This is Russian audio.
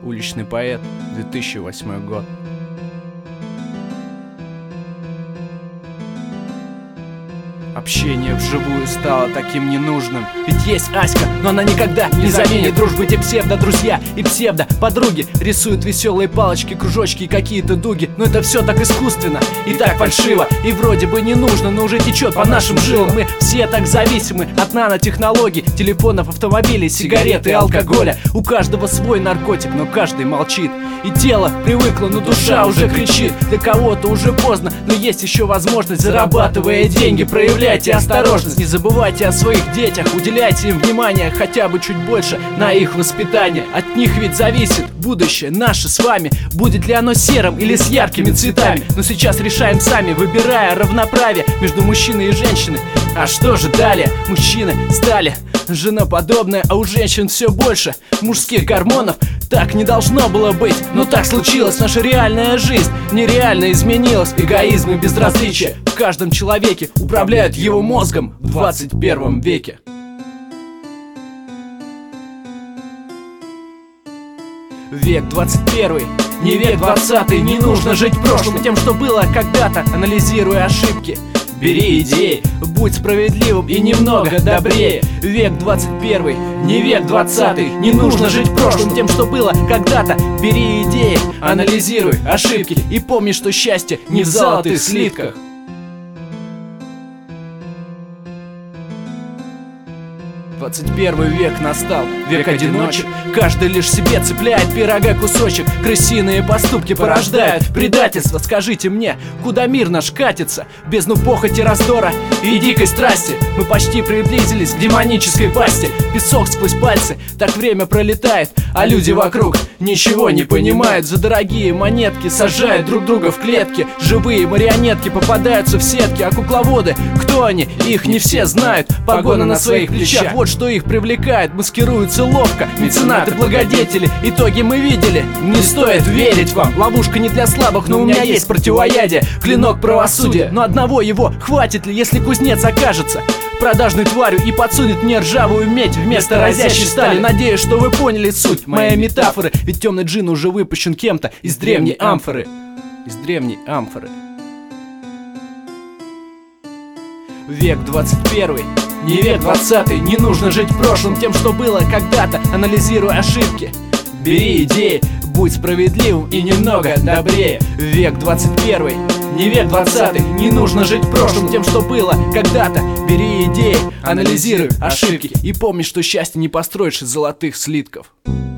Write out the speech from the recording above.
Уличный поэт, 2008 год. Общение вживую стало таким ненужным. Ведь есть Аська, но она никогда не заменит дружбы. Эти псевдо-друзья и псевдо-подруги рисуют веселые палочки, кружочки и какие-то дуги. Но это все так искусственно и так фальшиво. И вроде бы не нужно, но уже течет по нашим жилам. Мы все так зависимы от нанотехнологий, телефонов, автомобилей, сигарет и алкоголя. У каждого свой наркотик, но каждый молчит. И тело привыкло, но душа уже кричит. Для кого-то уже поздно, но есть еще возможность. Зарабатывая деньги, проявляйте осторожность. Не забывайте о своих детях, уделяйте им внимание хотя бы чуть больше на их воспитание. От них ведь зависит будущее наше с вами. Будет ли оно серым или с яркими цветами. Но сейчас решаем сами, выбирая равноправие между мужчиной и женщиной. А что же далее? Мужчины стали женоподобные, а у женщин все больше мужских гормонов. Так не должно было быть, но так случилось. Наша реальная жизнь нереально изменилась. Эгоизм и безразличие в каждом человеке управляют его мозгом в 21 веке. Век 21, не век 20. Не нужно жить прошлым, тем, что было когда-то, анализируя ошибки. Бери идеи, будь справедливым и немного добрее. Век 21, не век 20. Не нужно жить прошлым, тем, что было когда-то. Бери идеи, анализируй ошибки и помни, что счастье не в золотых слитках. 21 век настал, век одиночек. Каждый лишь себе цепляет пирога кусочек. Крысиные поступки порождают предательство. Скажите мне, куда мир наш катится? В бездну похоти, раздора и дикой страсти. Мы почти приблизились к демонической пасти. Песок сквозь пальцы, так время пролетает, а люди вокруг ничего не понимают. За дорогие монетки сажают друг друга в клетки. Живые марионетки попадаются в сетки. А кукловоды, кто они? Их не все знают. Погоны на своих плечах, вот что их привлекает. Маскируются ловко меценаты, благодетели. Итоги мы видели, не стоит верить вам. Ловушка не для слабых, но у меня есть противоядие. Клинок правосудия, но одного его хватит ли, если кузнец окажется продажной тварью и подсунет мне ржавую медь вместо разящей стали? Надеюсь, что вы поняли суть моей метафоры. Ведь темный джин уже выпущен кем-то из древней амфоры. Век 21, не век 20. Не нужно жить прошлым, тем, что было когда-то, анализируй ошибки. Бери идеи, будь справедливым и немного добрее. Век 21, не век 20. Не нужно жить прошлым, тем, что было когда-то. Бери идеи, анализируй ошибки и помни, что счастье не построишь из золотых слитков.